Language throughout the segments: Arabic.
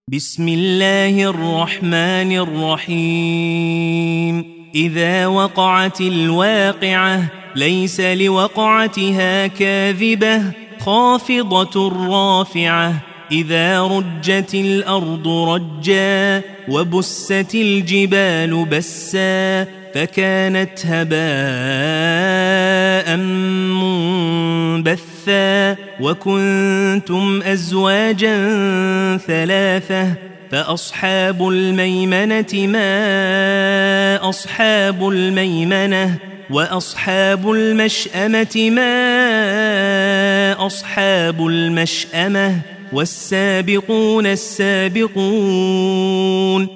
بسم الله الرحمن الرحيم إذا وقعت الواقعة ليس لوقعتها كاذبة خافضة رافعة إذا رجت الأرض رجا وبست الجبال بسا فكانت هباء منبثا وكنتم أزواجا ثلاثة فأصحاب الميمنة ما أصحاب الميمنة وأصحاب المشأمة ما أصحاب المشأمة والسابقون السابقون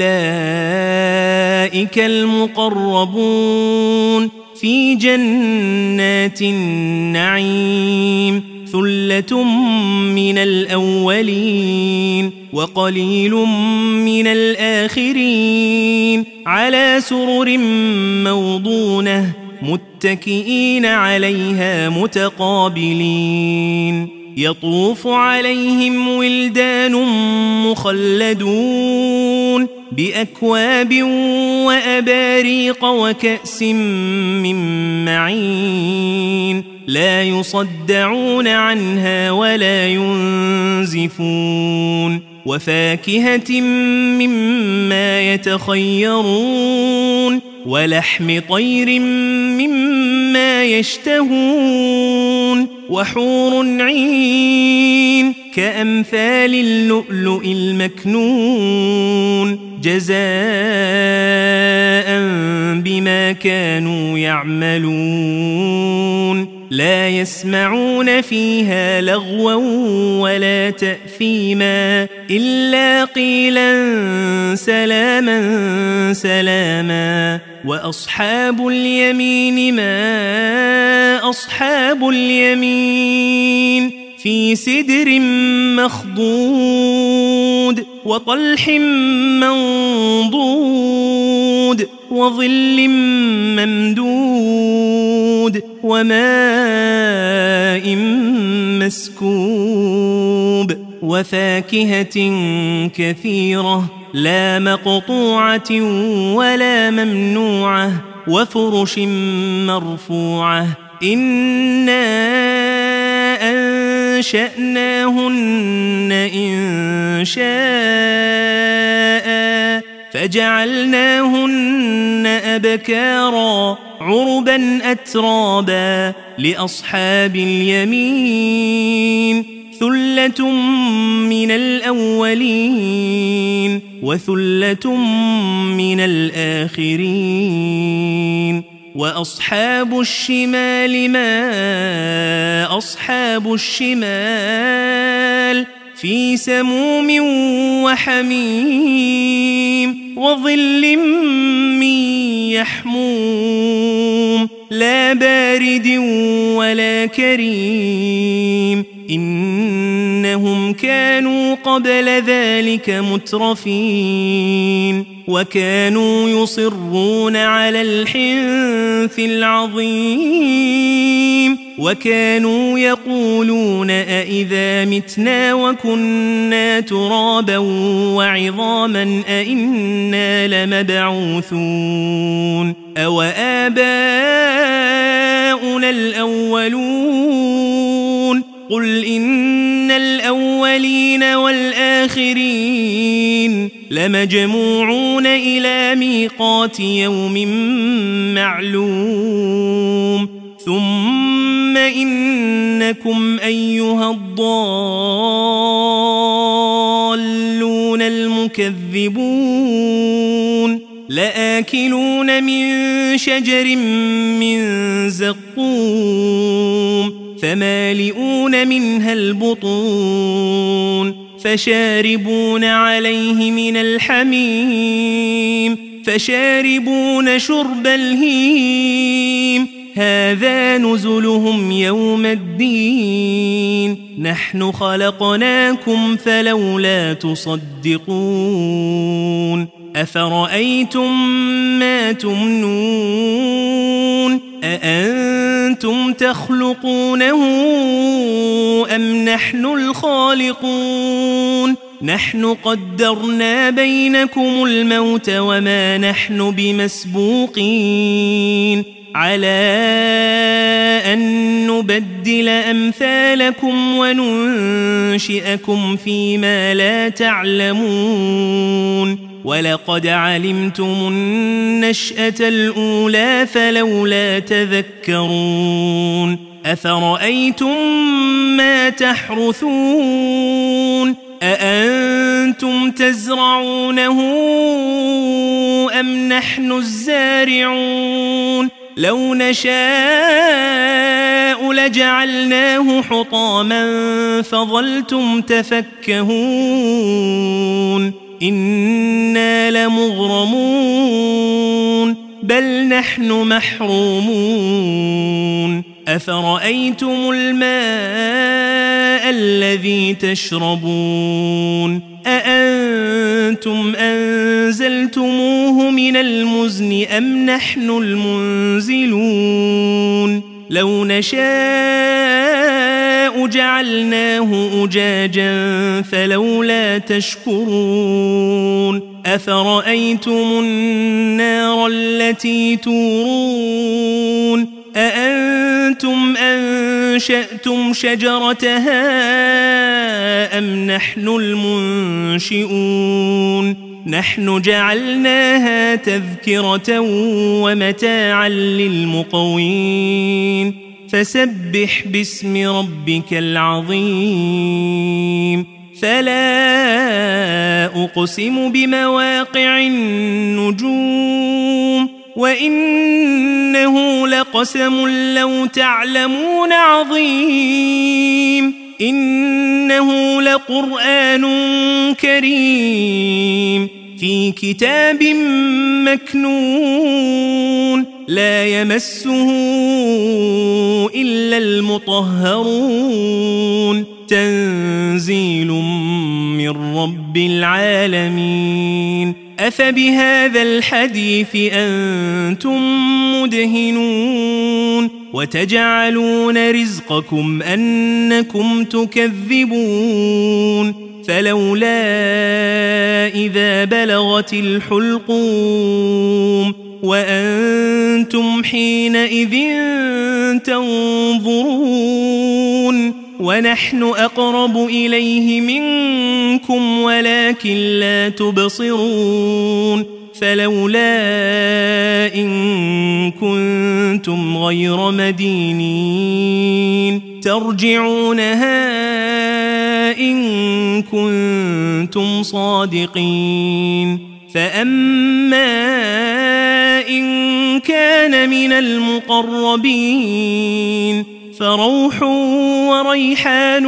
أولئك المقربون في جنات النعيم ثلة من الأولين وقليل من الآخرين على سرر موضونة متكئين عليها متقابلين يطوف عليهم ولدان مخلدون بأكواب وأباريق وكأس من معين لا يصدعون عنها ولا ينزفون وفاكهة مما يتخيرون ولحم طير مما يشتهون وحور عين كأمثال اللؤلؤ المكنون جزاء بما كانوا يعملون لا يسمعون فيها لغوا ولا تأثيما إلا قيلا سلاما سلاما وأصحاب اليمين ما أصحاب اليمين في سدر مخضود وطلح منضود وظل ممدود وماء مسكوب وفاكهة كثيرة لا مقطوعة ولا ممنوعة وفرش مرفوعة إنا أنشأناهن إن شاء فجعلناهن أبكارا عربا أترابا لأصحاب اليمين ثلة من الأولين وثلة من الآخرين وأصحاب الشمال ما أصحاب الشمال في سموم وحميم وظل من يحموم لا بارد ولا كريم إنهم كانوا قبل ذلك مترفين وكانوا يصرون على الحنث العظيم وكانوا يقولون أئذا متنا وكنا ترابا وعظاما أئنا لمبعوثون أو آباؤنا الأولون قل إن الأولين والآخرين لمجموعون إلى ميقات يوم معلوم ثم إنكم أيها الضالون المكذبون لآكلون من شجر من زقوم فمالئون منها البطون فشاربون عليه من الحميم فشاربون شرب الهيم هذا نزلهم يوم الدين نحن خلقناكم فلولا تصدقون أفرأيتم ما تمنون أأنتم تخلقونه أم نحن الخالقون نحن قدرنا بينكم الموت وما نحن بمسبوقين على أن نبدل أمثالكم وننشئكم فيما لا تعلمون ولقد علمتم النشأة الأولى فلولا تذكرون أفرأيتم ما تحرثون أأنتم تزرعونه أم نحن الزارعون لو نشاء لجعلناه حطاما فظلتم تفكهون إنا لمغرمون بل نحن محرومون أفرأيتم الماء الذي تشربون أأنتم أنزلتموه من المزن أم نحن المنزلون لو نشاء جعلناه أجاجا فلولا تشكرون أفرأيتم النار التي تورون أأنتم أنشأتم شجرتها أم نحن المنشئون نحن جعلناها تذكرة ومتاعا للمقوين فسبح باسم ربك العظيم فلا أقسم بمواقع النجوم وإنه لقسم لو تعلمون عظيم إنه لقرآن كريم في كتاب مكنون لا يمسه إلا المطهرون تنزيل من رب العالمين أفبهذا الحديث أنتم مدهنون وتجعلون رزقكم أنكم تكذبون فلولا إذا بلغت الحلقوم وأنتم حينئذ تنظرون ونحن أقرب إليه منكم ولكن لا تبصرون فلولا إن كنتم غير مدينين ترجعونها إن كنتم صادقين فأما إن كان من المقربين فروح وريحان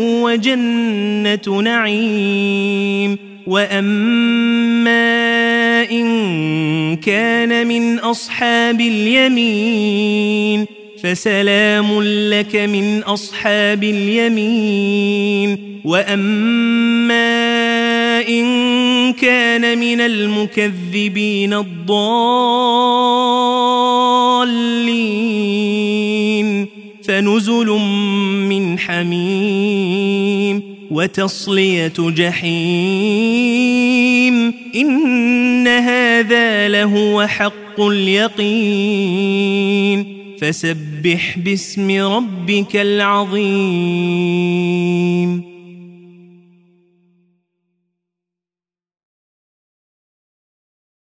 وجنة نعيم وأما إن كان من أصحاب اليمين فسلام لك من أصحاب اليمين وأما إن كان من المكذبين الضالين فنزل من حميم وتصلية جحيم إن هذا لهو حق اليقين فسبح باسم ربك العظيم